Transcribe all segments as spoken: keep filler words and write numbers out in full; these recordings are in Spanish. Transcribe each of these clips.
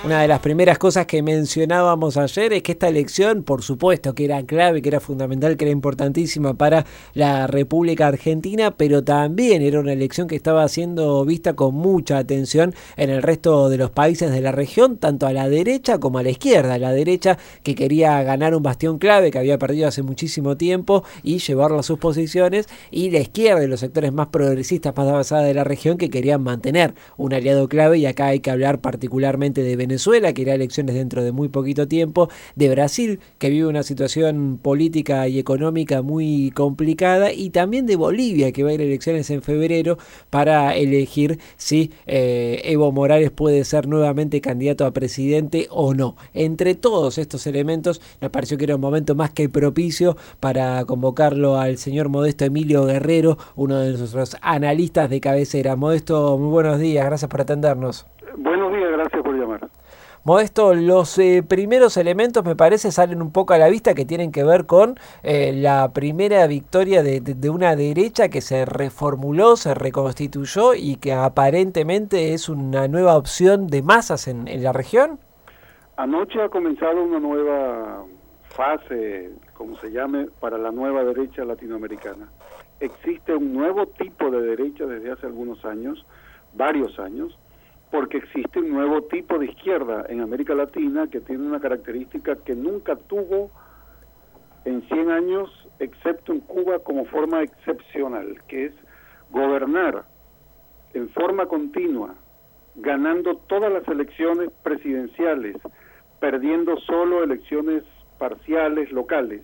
Una de las primeras cosas que mencionábamos ayer es que esta elección, por supuesto, que era clave, que era fundamental, que era importantísima para la República Argentina, pero también era una elección que estaba siendo vista con mucha atención en el resto de los países de la región, tanto a la derecha como a la izquierda. La derecha, que quería ganar un bastión clave que había perdido hace muchísimo tiempo y llevarlo a sus posiciones, y la izquierda y los sectores más progresistas, más avanzados de la región, que querían mantener un aliado clave. Y acá hay que hablar particularmente de Venezuela, Venezuela, que irá a elecciones dentro de muy poquito tiempo, de Brasil, que vive una situación política y económica muy complicada, y también de Bolivia, que va a ir a elecciones en febrero para elegir si eh, Evo Morales puede ser nuevamente candidato a presidente o no. Entre todos estos elementos, nos pareció que era un momento más que propicio para convocarlo al señor Modesto Emilio Guerrero, uno de nuestros analistas de cabecera. Modesto, muy buenos días, gracias por atendernos. Buenos días, gracias por llamar. Modesto, los eh, primeros elementos me parece salen un poco a la vista, que tienen que ver con eh, la primera victoria de, de, de una derecha que se reformuló, se reconstituyó y que aparentemente es una nueva opción de masas en, en la región. Anoche ha comenzado una nueva fase, como se llame, para la nueva derecha latinoamericana. Existe un nuevo tipo de derecha desde hace algunos años, varios años, porque existe un nuevo tipo de izquierda en América Latina que tiene una característica que nunca tuvo en cien años, excepto en Cuba, como forma excepcional, que es gobernar en forma continua, ganando todas las elecciones presidenciales, perdiendo solo elecciones parciales locales,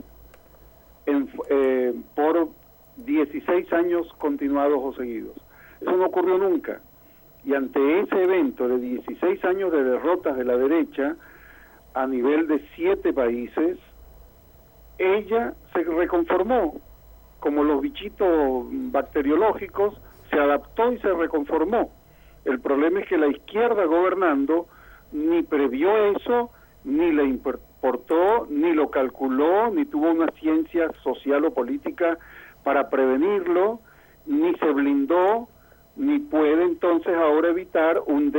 en, eh, por dieciséis años continuados o seguidos. Eso no ocurrió nunca. Y ante ese evento de dieciséis años de derrotas de la derecha a nivel de siete países, ella se reconformó, como los bichitos bacteriológicos, se adaptó y se reconformó. El problema es que la izquierda gobernando ni previó eso, ni le importó, ni lo calculó, ni tuvo una ciencia social o política para prevenirlo, ni se blindó, ni puede entonces ahora evitar un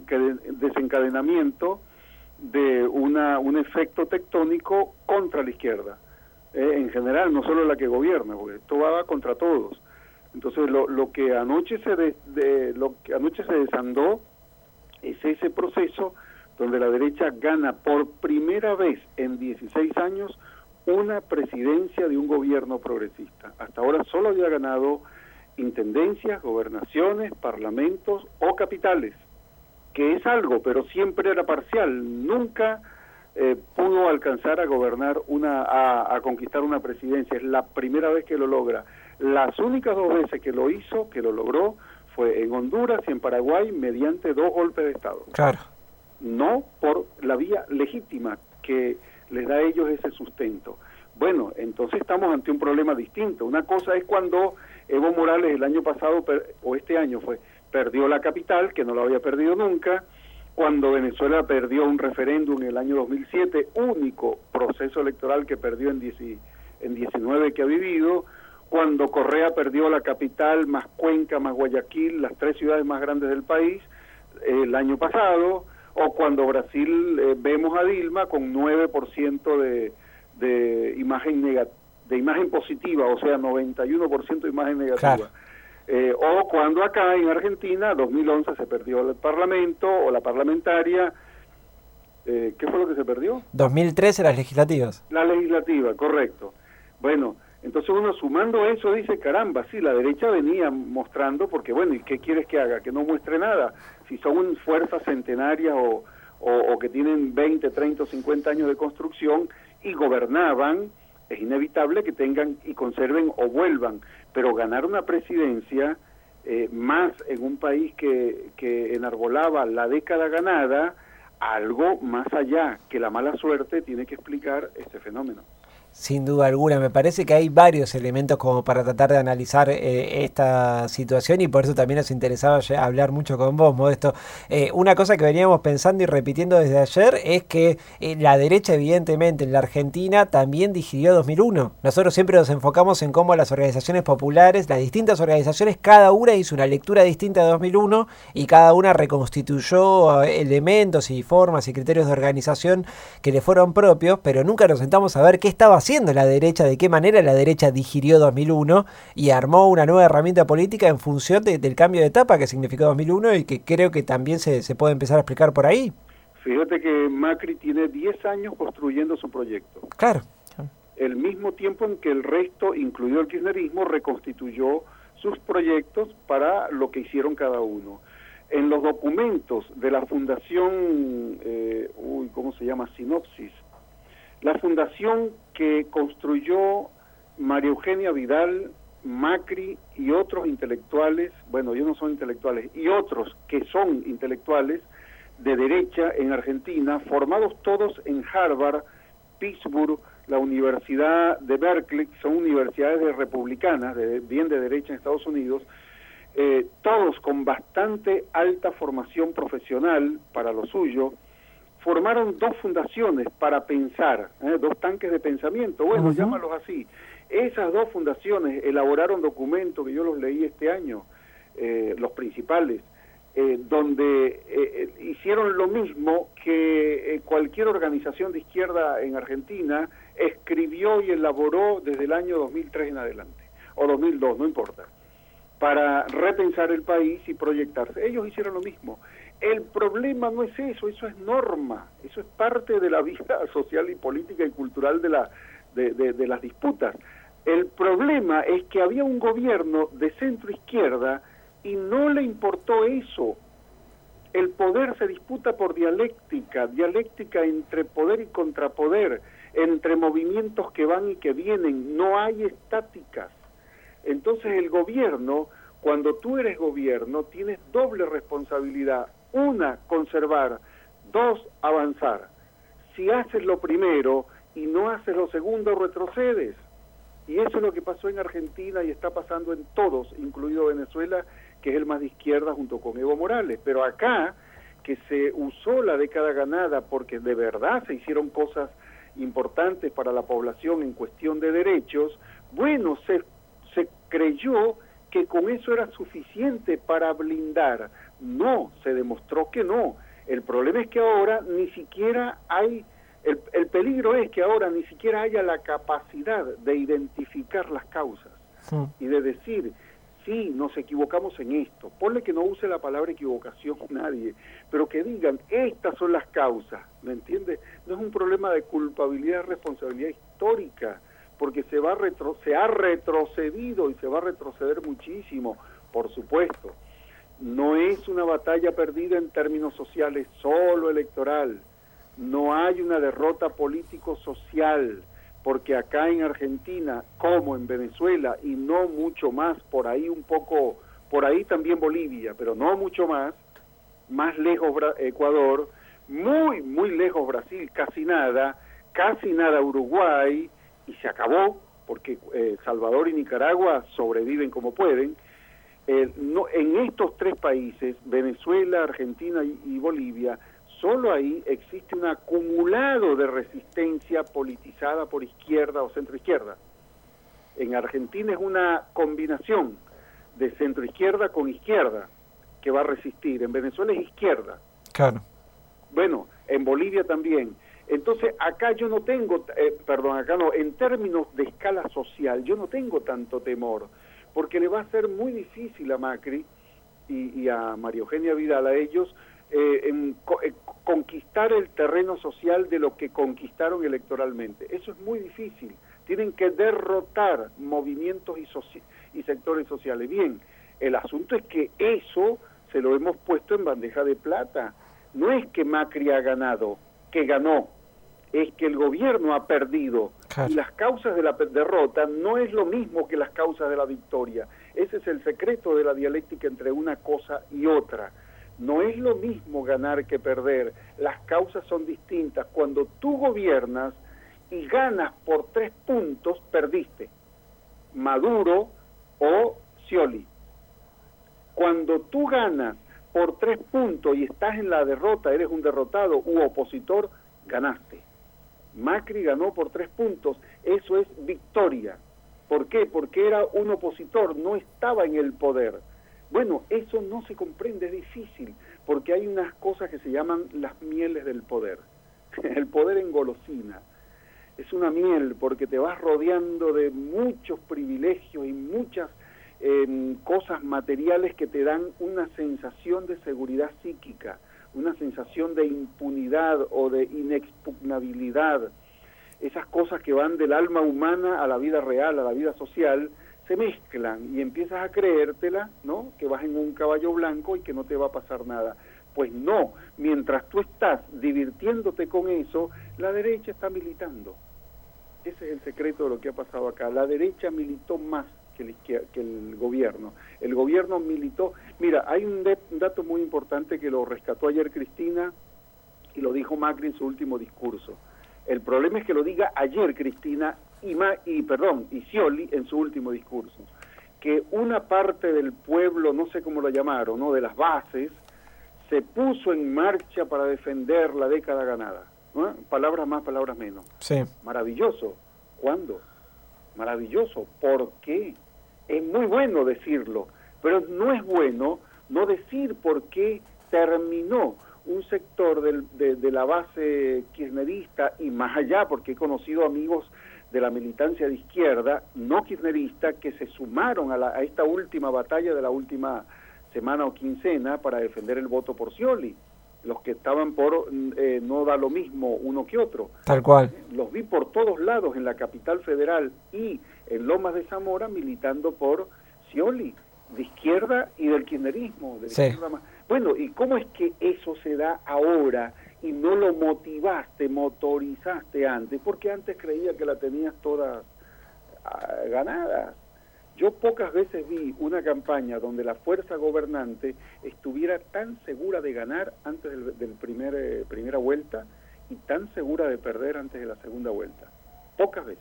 desencadenamiento de una un efecto tectónico contra la izquierda, eh, en general, no solo la que gobierna, porque esto va contra todos. Entonces lo, lo que anoche se de, de, lo que anoche se desandó es ese proceso donde la derecha gana por primera vez en dieciséis años una presidencia de un gobierno progresista. Hasta ahora solo había ganado intendencias, gobernaciones, parlamentos o capitales, que es algo, pero siempre era parcial, nunca eh, pudo alcanzar a gobernar una, a, a conquistar una presidencia. Es la primera vez que lo logra. Las únicas dos veces que lo hizo, que lo logró, fue en Honduras y en Paraguay mediante dos golpes de Estado. Claro. No por la vía legítima que les da a ellos ese sustento. Bueno, entonces estamos ante un problema distinto. Una cosa es cuando Evo Morales el año pasado, per, o este año fue, perdió la capital, que no lo había perdido nunca, cuando Venezuela perdió un referéndum en el año dos mil siete, único proceso electoral que perdió en, diez, en diecinueve que ha vivido, cuando Correa perdió la capital, más Cuenca, más Guayaquil, las tres ciudades más grandes del país, eh, el año pasado, o cuando Brasil eh, vemos a Dilma con nueve por ciento de... de imagen negativa, de imagen positiva, o sea, noventa y uno por ciento de imagen negativa. Claro. Eh, o cuando acá en Argentina, dos mil once se perdió el Parlamento o la parlamentaria. Eh, ¿Qué fue lo que se perdió? dos mil trece las legislativas. La legislativa, correcto. Bueno, entonces uno sumando eso dice, caramba, sí, la derecha venía mostrando, porque bueno, ¿y qué quieres que haga? Que no muestre nada. Si son fuerzas centenarias o, o, o que tienen veinte, treinta o cincuenta años de construcción y gobernaban, es inevitable que tengan y conserven o vuelvan, pero ganar una presidencia eh, más en un país que, que enarbolaba la década ganada, algo más allá que la mala suerte tiene que explicar este fenómeno. Sin duda alguna, me parece que hay varios elementos como para tratar de analizar eh, esta situación y por eso también nos interesaba hablar mucho con vos, Modesto. Eh, una cosa que veníamos pensando y repitiendo desde ayer es que eh, la derecha evidentemente en la Argentina también digirió dos mil uno. Nosotros siempre nos enfocamos en cómo las organizaciones populares, las distintas organizaciones, cada una hizo una lectura distinta de dos mil uno y cada una reconstituyó eh, elementos y formas y criterios de organización que le fueron propios, pero nunca nos sentamos a ver qué estaba haciendo haciendo la derecha, de qué manera la derecha digirió dos mil uno y armó una nueva herramienta política en función de, del cambio de etapa que significó dos mil uno y que creo que también se, se puede empezar a explicar por ahí. Fíjate que Macri tiene diez años construyendo su proyecto. Claro. El mismo tiempo en que el resto, incluido el kirchnerismo, reconstituyó sus proyectos para lo que hicieron cada uno. En los documentos de la fundación, eh, uy, ¿cómo se llama? Sinopsis. La fundación que construyó María Eugenia Vidal, Macri y otros intelectuales, bueno, ellos no son intelectuales, y otros que son intelectuales de derecha en Argentina, formados todos en Harvard, Pittsburgh, la Universidad de Berkeley, son universidades de republicanas, de, bien de derecha en Estados Unidos, eh, todos con bastante alta formación profesional para lo suyo, formaron dos fundaciones para pensar, ¿eh? dos tanques de pensamiento, bueno, uh-huh. llámalos así. Esas dos fundaciones elaboraron documentos que yo los leí este año, eh, los principales, eh, donde eh, hicieron lo mismo que eh, cualquier organización de izquierda en Argentina escribió y elaboró desde el año dos mil tres en adelante, o dos mil dos, no importa, para repensar el país y proyectarse. Ellos hicieron lo mismo. El problema no es eso, eso es norma, eso es parte de la vida social y política y cultural de, la, de, de, de las disputas. El problema es que había un gobierno de centro-izquierda y no le importó eso. El poder se disputa por dialéctica, dialéctica entre poder y contrapoder, entre movimientos que van y que vienen, no hay estáticas. Entonces el gobierno, cuando tú eres gobierno, tienes doble responsabilidad. Una, conservar. Dos, avanzar. Si haces lo primero y no haces lo segundo, retrocedes. Y eso es lo que pasó en Argentina y está pasando en todos, incluido Venezuela, que es el más de izquierda junto con Evo Morales. Pero acá, que se usó la década ganada porque de verdad se hicieron cosas importantes para la población en cuestión de derechos, bueno, se, se creyó que con eso era suficiente para blindar. No, se demostró que no. El problema es que ahora ni siquiera hay, el, el peligro es que ahora ni siquiera haya la capacidad de identificar las causas sí. y de decir, sí, nos equivocamos en esto. Ponle que no use la palabra equivocación nadie, pero que digan, estas son las causas, ¿me entiendes? No es un problema de culpabilidad, responsabilidad histórica, porque se va retro, se ha retrocedido y se va a retroceder muchísimo, por supuesto. No es una batalla perdida en términos sociales, solo electoral. No hay una derrota político-social, porque acá en Argentina, como en Venezuela, y no mucho más, por ahí un poco, por ahí también Bolivia, pero no mucho más, más lejos Ecuador, muy, muy lejos Brasil, casi nada, casi nada Uruguay, y se acabó, porque eh, Salvador y Nicaragua sobreviven como pueden. Eh, no, en estos tres países, Venezuela, Argentina y, y Bolivia, solo ahí existe un acumulado de resistencia politizada por izquierda o centroizquierda. En Argentina es una combinación de centroizquierda con izquierda que va a resistir. En Venezuela es izquierda. Claro. Bueno, en Bolivia también. Entonces acá yo no tengo, eh, perdón, acá no, en términos de escala social, yo no tengo tanto temor, porque le va a ser muy difícil a Macri y, y a María Eugenia Vidal, a ellos, eh, en, co eh, conquistar el terreno social de lo que conquistaron electoralmente. Eso es muy difícil. Tienen que derrotar movimientos y, y sectores sociales. Bien, el asunto es que eso se lo hemos puesto en bandeja de plata. No es que Macri ha ganado, que ganó, es que el gobierno ha perdido. Claro. Y las causas de la derrota no es lo mismo que las causas de la victoria. Ese es el secreto de la dialéctica entre una cosa y otra. No es lo mismo ganar que perder. Las causas son distintas. Cuando tú gobiernas y ganas por tres puntos, perdiste. Maduro o Scioli. Cuando tú ganas por tres puntos y estás en la derrota, eres un derrotado u opositor, ganaste. Macri ganó por tres puntos, eso es victoria. ¿Por qué? Porque era un opositor, no estaba en el poder. Bueno, eso no se comprende, es difícil, porque hay unas cosas que se llaman las mieles del poder. El poder engolosina. Es una miel porque te vas rodeando de muchos privilegios y muchas eh, cosas materiales que te dan una sensación de seguridad psíquica, una sensación de impunidad o de inexpugnabilidad. Esas cosas que van del alma humana a la vida real, a la vida social, se mezclan y empiezas a creértela, ¿no? Que vas en un caballo blanco y que no te va a pasar nada. Pues no, mientras tú estás divirtiéndote con eso, la derecha está militando. Ese es el secreto de lo que ha pasado acá. La derecha militó más que el, que el gobierno. El gobierno militó... Mira, hay un, de, un dato muy importante que lo rescató ayer Cristina y lo dijo Macri en su último discurso. El problema es que lo diga ayer Cristina y, Ma, y perdón, y Scioli en su último discurso. Que una parte del pueblo, no sé cómo lo llamaron, ¿no? De las bases, se puso en marcha para defender la década ganada. ¿No? Palabras más, palabras menos. Sí. Maravilloso. ¿Cuándo? Maravilloso. ¿Por qué? Es muy bueno decirlo, pero no es bueno no decir por qué terminó un sector del, de, de la base kirchnerista y más allá, porque he conocido amigos de la militancia de izquierda, no kirchnerista, que se sumaron a, la, a esta última batalla de la última semana o quincena para defender el voto por Scioli. Los que estaban por eh, no da lo mismo uno que otro. Tal cual. Los vi por todos lados en la capital federal y en Lomas de Zamora militando por Scioli, de izquierda y del kirchnerismo. De sí. izquierda más. Bueno, ¿y cómo es que eso se da ahora y no lo motivaste, motorizaste antes? Porque antes creía que la tenías toda uh, ganada. Yo pocas veces vi una campaña donde la fuerza gobernante estuviera tan segura de ganar antes del, del primer eh, primera vuelta y tan segura de perder antes de la segunda vuelta. Pocas veces.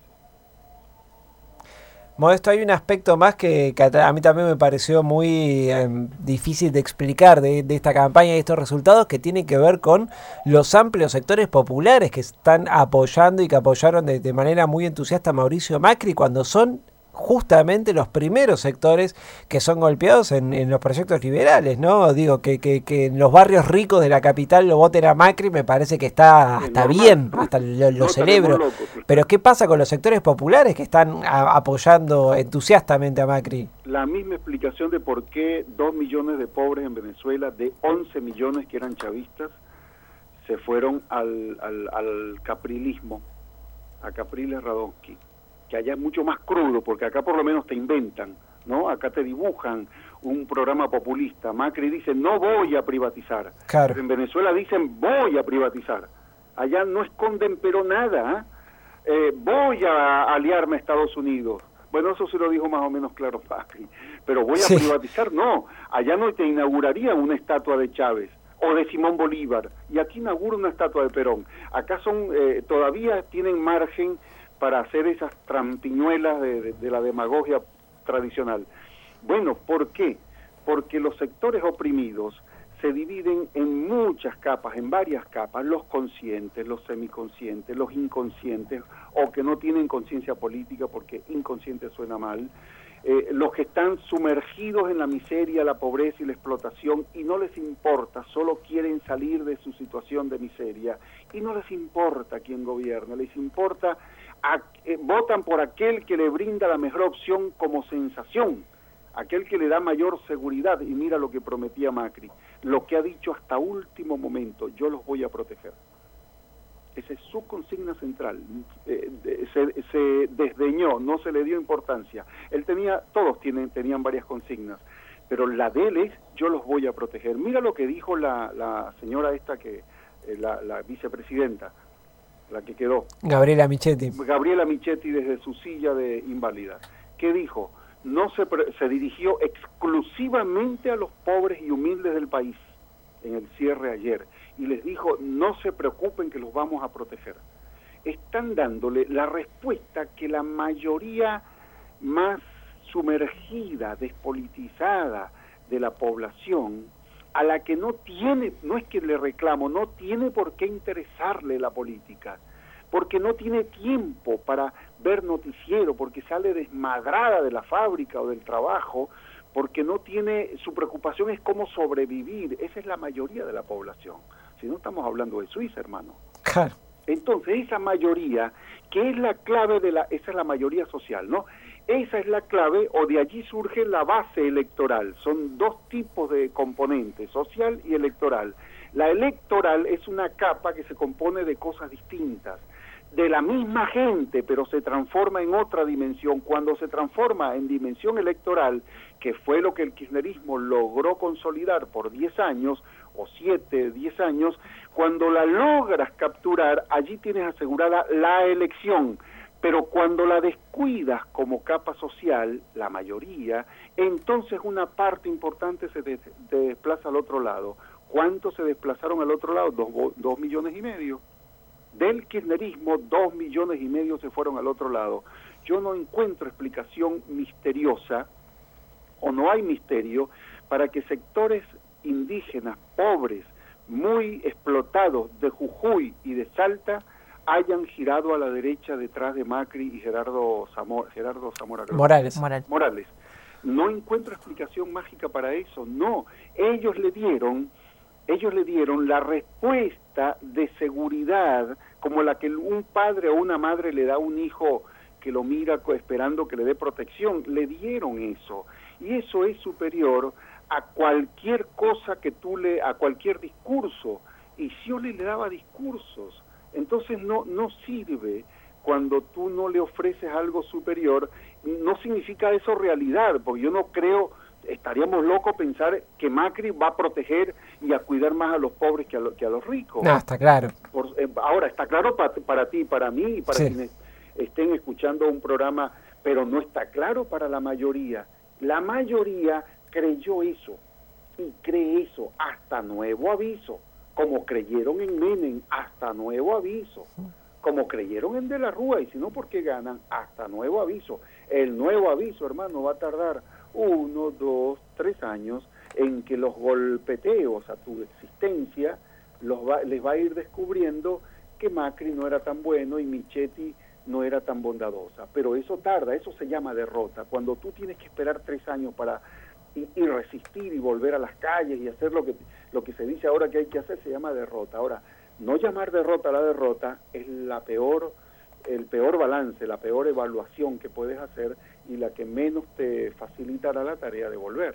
Modesto, hay un aspecto más que, que a mí también me pareció muy eh, difícil de explicar de, de esta campaña y de estos resultados, que tiene que ver con los amplios sectores populares que están apoyando y que apoyaron de, de manera muy entusiasta a Mauricio Macri cuando son justamente los primeros sectores que son golpeados en, en los proyectos liberales, ¿no? Digo, que, que, que en los barrios ricos de la capital lo voten a Macri me parece que está hasta normal, bien, hasta lo, lo no celebro. Locos, sí. Pero ¿qué pasa con los sectores populares que están a, apoyando entusiastamente a Macri? La misma explicación de por qué dos millones de pobres en Venezuela, de once millones que eran chavistas, se fueron al, al, al caprilismo, a Capriles Radonsky. Que allá es mucho más crudo, porque acá por lo menos te inventan, ¿no? Acá te dibujan un programa populista. Macri dice, no voy a privatizar. Claro. Pero en Venezuela dicen, voy a privatizar. Allá no esconden pero nada, ¿eh? Eh, voy a aliarme a Estados Unidos. Bueno, eso se lo dijo más o menos claro Macri. Pero voy a sí. privatizar, no. Allá no te inaugurarían una estatua de Chávez o de Simón Bolívar. Y aquí inaugura una estatua de Perón. Acá son eh, todavía tienen margen para hacer esas trampiñuelas de, de, de la demagogia tradicional. Bueno, ¿por qué? Porque los sectores oprimidos se dividen en muchas capas, en varias capas, los conscientes, los semiconscientes, los inconscientes, o que no tienen conciencia política porque inconsciente suena mal, eh, los que están sumergidos en la miseria, la pobreza y la explotación y no les importa, solo quieren salir de su situación de miseria y no les importa quién gobierna, les importa... A, eh, votan por aquel que le brinda la mejor opción como sensación, aquel que le da mayor seguridad, y mira lo que prometía Macri, lo que ha dicho hasta último momento, yo los voy a proteger. Esa es su consigna central, eh, de, se, se desdeñó, no se le dio importancia. Él tenía, todos tienen, tenían varias consignas, pero la de él es, yo los voy a proteger. Mira lo que dijo la, la señora esta, que eh, la, la vicepresidenta, la que quedó. Gabriela Michetti. Gabriela Michetti desde su silla de inválida. ¿Qué dijo? No se, se dirigió exclusivamente a los pobres y humildes del país en el cierre ayer y les dijo, no se preocupen que los vamos a proteger. están dándole la respuesta que la mayoría más sumergida, despolitizada de la población, a la que no tiene, no es que le reclamo, no tiene por qué interesarle la política, porque no tiene tiempo para ver noticiero, porque sale desmadrada de la fábrica o del trabajo, porque no tiene, su preocupación es cómo sobrevivir. Esa es la mayoría de la población. Si no estamos hablando de Suiza, hermano. Claro. Entonces, esa mayoría, que es la clave de la, esa es la mayoría social, ¿no? Esa es la clave, o de allí surge la base electoral. Son dos tipos de componentes, social y electoral. La electoral es una capa que se compone de cosas distintas, de la misma gente, pero se transforma en otra dimensión. Cuando se transforma en dimensión electoral, que fue lo que el kirchnerismo logró consolidar por diez años, o siete, diez años, cuando la logras capturar, allí tienes asegurada la elección. Pero cuando la descuidas como capa social, la mayoría, entonces una parte importante se de, de desplaza al otro lado. ¿Cuántos se desplazaron al otro lado? Dos, dos millones y medio. Del kirchnerismo, dos millones y medio se fueron al otro lado. Yo no encuentro explicación misteriosa, o no hay misterio, para que sectores indígenas, pobres, muy explotados de Jujuy y de Salta, hayan girado a la derecha detrás de Macri y Gerardo Zamora, Gerardo Zamora Morales. Morales. Morales. No encuentro explicación mágica para eso, no. Ellos le dieron, ellos le dieron la respuesta de seguridad, como la que un padre o una madre le da a un hijo que lo mira esperando que le dé protección. Le dieron eso, y eso es superior a cualquier cosa que tú le, a cualquier discurso. Y Scioli le daba discursos. Entonces no, no sirve cuando tú no le ofreces algo superior. No significa eso realidad, porque yo no creo, estaríamos locos pensar que Macri va a proteger y a cuidar más a los pobres que a, lo, que a los ricos. No, está claro. Por, eh, ahora, está claro para, para ti, para mí y para sí. Quienes estén escuchando un programa, pero no está claro para la mayoría. La mayoría creyó eso y cree eso hasta nuevo aviso. Como creyeron en Menem, hasta nuevo aviso. Como creyeron en De la Rúa, y si no, ¿por qué ganan? Hasta nuevo aviso. El nuevo aviso, hermano, va a tardar uno, dos, tres años en que los golpeteos a tu existencia los va, les va a ir descubriendo que Macri no era tan bueno y Michetti no era tan bondadosa. Pero eso tarda, eso se llama derrota. Cuando tú tienes que esperar tres años para... Y, y resistir y volver a las calles y hacer lo que lo que se dice ahora que hay que hacer, se llama derrota. Ahora, no llamar derrota a la derrota es la peor, el peor balance, la peor evaluación que puedes hacer y la que menos te facilitará la tarea de volver.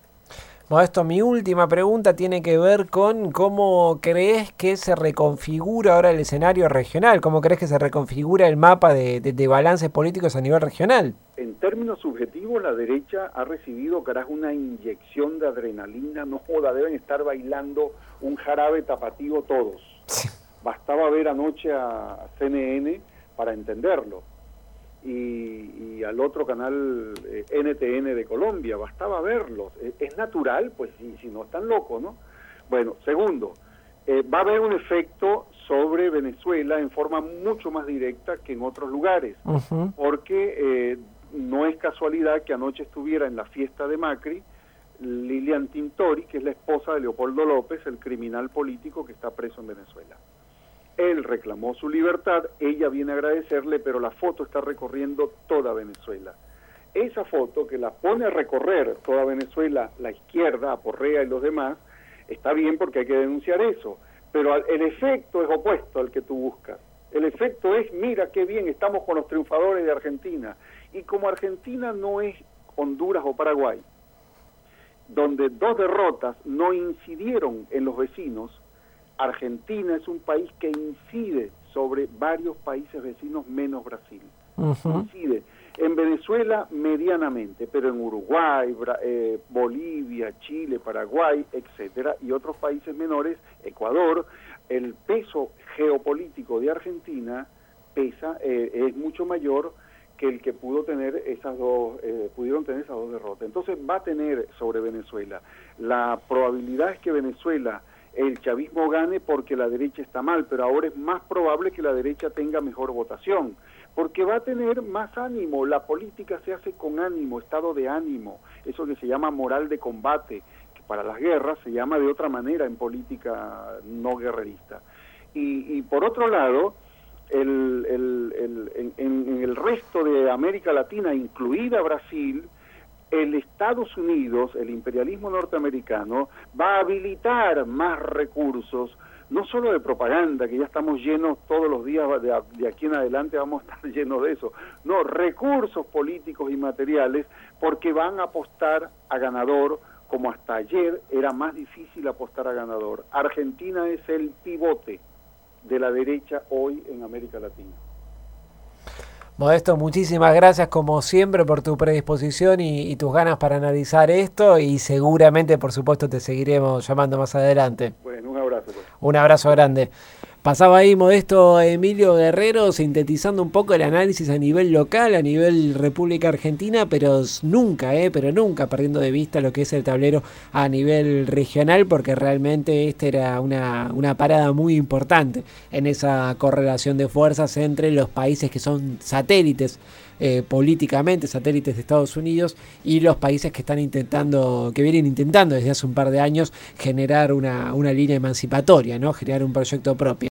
Modesto, mi última pregunta tiene que ver con cómo crees que se reconfigura ahora el escenario regional, cómo crees que se reconfigura el mapa de, de, de balances políticos a nivel regional. En términos subjetivos, la derecha ha recibido, carajo, una inyección de adrenalina, no joda, deben estar bailando un jarabe tapatío todos. Sí. Bastaba ver anoche a C N N para entenderlo. Y, y al otro canal eh, N T N de Colombia, bastaba verlos. Eh, es natural, pues si, si no están locos, ¿no? Bueno, segundo, eh, va a haber un efecto sobre Venezuela en forma mucho más directa que en otros lugares, uh-huh. porque eh, no es casualidad que anoche estuviera en la fiesta de Macri Lilian Tintori, que es la esposa de Leopoldo López, el criminal político que está preso en Venezuela. Él reclamó su libertad, ella viene a agradecerle, pero la foto está recorriendo toda Venezuela. Esa foto que la pone a recorrer toda Venezuela, la izquierda, Aporrea y los demás, está bien porque hay que denunciar eso, pero el efecto es opuesto al que tú buscas. El efecto es, mira qué bien, estamos con los triunfadores de Argentina. Y como Argentina no es Honduras o Paraguay, donde dos derrotas no incidieron en los vecinos, Argentina es un país que incide sobre varios países vecinos menos Brasil. Uh-huh. Incide. En Venezuela medianamente, pero en Uruguay, Bra- eh, Bolivia, Chile, Paraguay, etcétera, y otros países menores, Ecuador, el peso geopolítico de Argentina pesa, eh, es mucho mayor que el que pudo tener esas dos, eh, pudieron tener esas dos derrotas. Entonces va a tener sobre Venezuela. La probabilidad es que Venezuela el chavismo gane porque la derecha está mal, pero ahora es más probable que la derecha tenga mejor votación, porque va a tener más ánimo. La política se hace con ánimo, estado de ánimo, eso que se llama moral de combate, que para las guerras se llama de otra manera en política no guerrerista. Y, y por otro lado, el, el, el, en, en el resto de América Latina, incluida Brasil, el Estados Unidos, el imperialismo norteamericano, va a habilitar más recursos, no solo de propaganda, que ya estamos llenos todos los días, de, de aquí en adelante vamos a estar llenos de eso, no, recursos políticos y materiales, porque van a apostar a ganador, como hasta ayer era más difícil apostar a ganador. Argentina es el pivote de la derecha hoy en América Latina. Modesto, muchísimas gracias como siempre por tu predisposición y, y tus ganas para analizar esto, y seguramente, por supuesto, te seguiremos llamando más adelante. Bueno, un abrazo. Pues. Un abrazo grande. Pasaba ahí Modesto Emilio Guerrero sintetizando un poco el análisis a nivel local, a nivel República Argentina, pero nunca, eh, pero nunca perdiendo de vista lo que es el tablero a nivel regional, porque realmente esta era una, una parada muy importante en esa correlación de fuerzas entre los países que son satélites eh, políticamente, satélites de Estados Unidos, y los países que están intentando, que vienen intentando desde hace un par de años generar una, una línea emancipatoria, ¿no? Generar un proyecto propio.